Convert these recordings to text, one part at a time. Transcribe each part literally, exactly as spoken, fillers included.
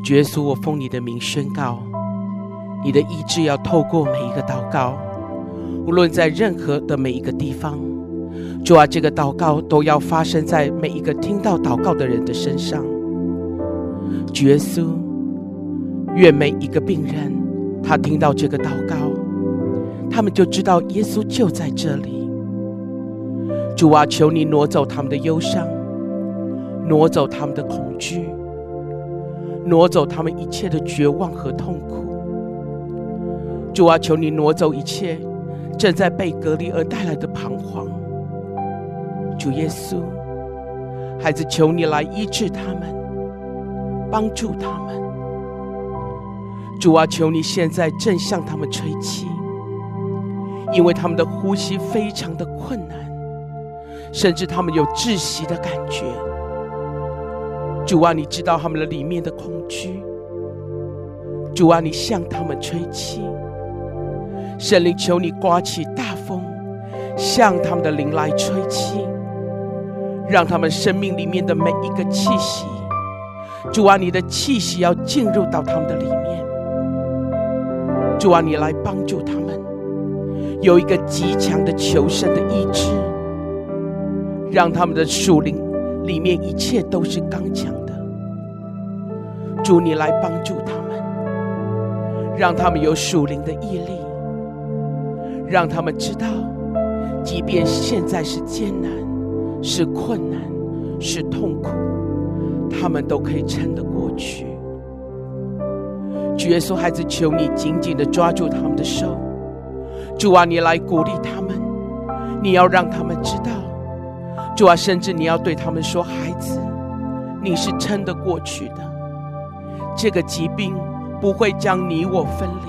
主耶稣，我奉你的名宣告，你的医治要透过每一个祷告，无论在任何的每一个地方，主啊，这个祷告都要发生在每一个听到祷告的人的身上。主耶稣，愿每一个病人他听到这个祷告，他们就知道耶稣就在这里。主啊，求你挪走他们的忧伤，挪走他们的恐惧，挪走他们一切的绝望和痛苦。主啊，求你挪走一切正在被隔离而带来的彷徨。主耶稣，孩子，求你来医治他们，帮助他们。主啊，求你现在正向他们吹气，因为他们的呼吸非常的困难，甚至他们有窒息的感觉。主啊，你知道他们的里面的恐惧。主啊，你向他们吹气。圣灵，求你刮起大风，向他们的灵来吹气，让他们生命里面的每一个气息，主啊，你的气息要进入到他们的里面。主啊，你来帮助他们有一个极强的求生的意志，让他们的属灵里面一切都是刚强的。主，你来帮助他们，让他们有属灵的毅力，让他们知道即便现在是艰难，是困难，是痛苦，他们都可以撑得过去。主耶稣，孩子，求你紧紧地抓住他们的手。主啊，你来鼓励他们，你要让他们知道。主啊，甚至你要对他们说，孩子，你是撑得过去的，这个疾病不会将你我分离。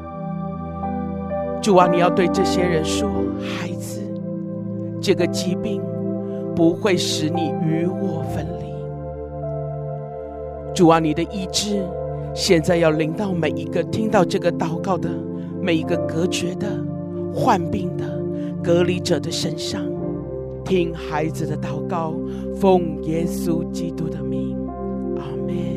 主啊，你要对这些人说，孩子，这个疾病不会使你与我分离。主啊，你的医治现在要临到每一个听到这个祷告的每一个隔绝的、患病的、隔离者的身上。听孩子的祷告，奉耶稣基督的名，阿们。